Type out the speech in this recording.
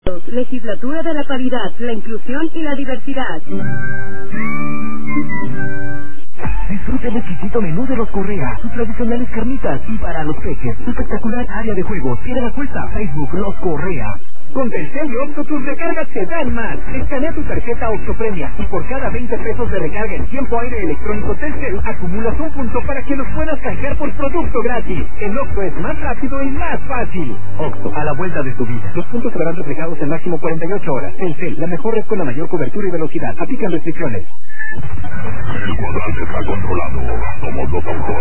Legislatura de la Paridad, la Inclusión y la Diversidad. Disfruta el exquisito menú de los Correa, sus tradicionales carnitas y para los peques, su espectacular área de juegos. Tiene la cuenta Facebook Los Correa. Con Telcel y Oxxo tus recargas te dan más. Escanea tu tarjeta Oxxo Premia y por cada 20 pesos de recarga en tiempo aire electrónico Telcel acumulas un punto para que los puedas canjear por producto gratis. El Oxxo es más rápido y más fácil. Oxxo, a la vuelta de tu vida. Los puntos se verán reflejados en máximo 48 horas. Telcel, la mejor red con la mayor cobertura y velocidad. Aplican restricciones. El cuadrante está controlado. Somos los autores.